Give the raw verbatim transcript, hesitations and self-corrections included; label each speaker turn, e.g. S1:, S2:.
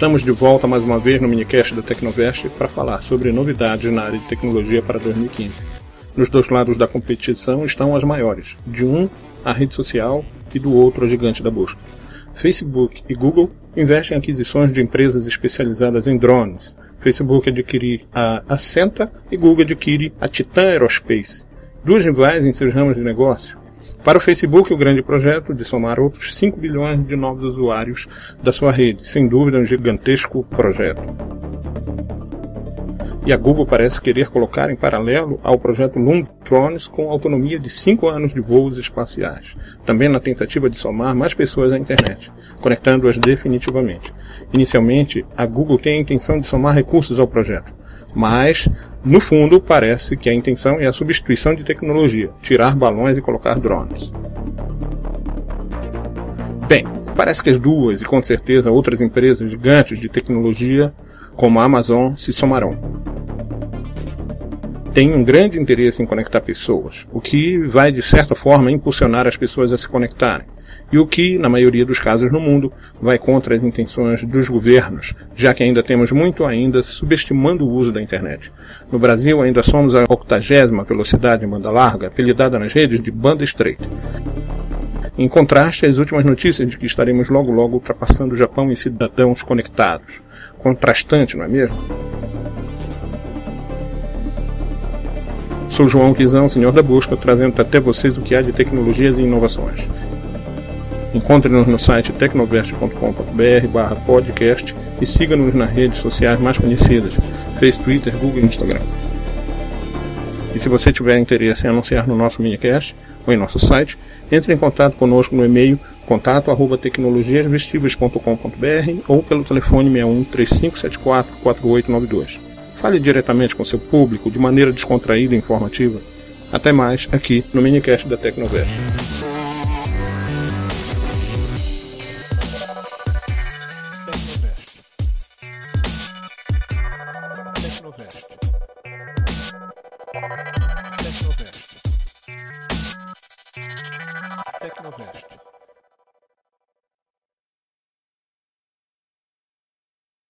S1: Estamos de volta mais uma vez no minicast da Tecnovest para falar sobre novidades na área de tecnologia para dois mil e quinze. Nos dois lados da competição estão as maiores, de um a rede social e do outro a gigante da busca. Facebook e Google investem em aquisições de empresas especializadas em drones. Facebook adquire a Ascenta e Google adquire a Titan Aerospace, duas rivais em seus ramos de negócio. Para o Facebook, o grande projeto de somar outros cinco bilhões de novos usuários da sua rede, sem dúvida um gigantesco projeto. E a Google parece querer colocar em paralelo ao projeto Loom Drones com autonomia de cinco anos de voos espaciais, também na tentativa de somar mais pessoas à internet, conectando-as definitivamente. Inicialmente, a Google tem a intenção de somar recursos ao projeto, mas, no fundo, parece que a intenção é a substituição de tecnologia, tirar balões e colocar drones. Bem, parece que as duas, e com certeza outras empresas gigantes de tecnologia, como a Amazon, se somarão. Tem um grande interesse em conectar pessoas, o que vai, de certa forma, impulsionar as pessoas a se conectarem, e o que, na maioria dos casos no mundo, vai contra as intenções dos governos, já que ainda temos muito ainda subestimando o uso da internet. No Brasil, ainda somos a octagésima velocidade em banda larga, apelidada nas redes de banda estreita. Em contraste, as últimas notícias de que estaremos logo logo ultrapassando o Japão em cidadãos conectados. Contrastante, não é mesmo? Sou João Quizão, senhor da busca, trazendo até vocês o que há de tecnologias e inovações. Encontre-nos no site tecnovest ponto com ponto br barra podcast e siga-nos nas redes sociais mais conhecidas, Facebook, Twitter, Google e Instagram. E se você tiver interesse em anunciar no nosso minicast ou em nosso site, entre em contato conosco no e-mail contato arroba tecnologias vestíveis ponto com ponto br ou pelo telefone seis um três cinco sete quatro quatro oito nove dois. Fale diretamente com seu público de maneira descontraída e informativa. Até mais aqui no minicast da Tecnovest. Tecnovest. Tecnovest. Tecnovest.